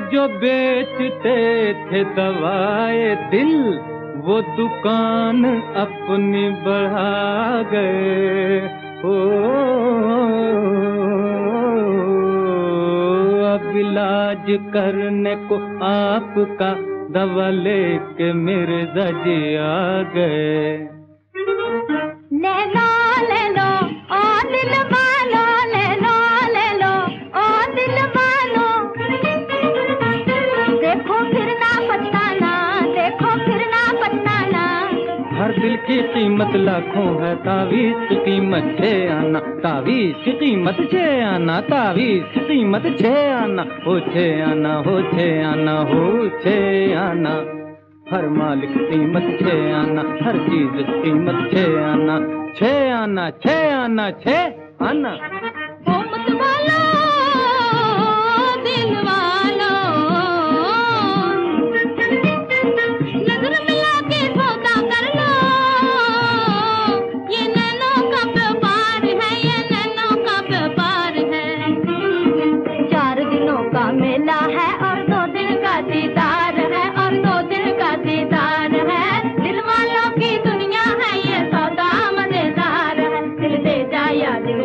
जो बेचते थे दवाए दिल वो दुकान अपनी बढ़ा गए। ओ अब इलाज करने को आपका दवा लेके मिर्जा जी आ गए। ले लो ओ दिल वालो, ले लो ओ दिल वालो। देखो फिर ना पछताना, देखो फिर ना पछताना। हर दिल की कीमत लाखों है, तावीज़ की कीमत 6 आना, तावीज़ की कीमत 6 आना, तावीज़ की कीमत 6 आना। हो 6 आना, हो 6 आना, हो 6 आना। हर माल की कीमत 6 आना, हर चीज की कीमत 6 आना, 6 आना, 6 आना, 6 आना। ओ मत वालो दिल वालो, नजर मिला के सौदा कर लो। ये नैनों का व्यापार है, ये नैनों का व्यापार है। 4 दिनों का मेला है और 2 दिन का दीदार है, और 2 दिन का दीदार है। दिल वालों की दुनिया है, ये सौदा मजेदार है। दिल दे जा या दिल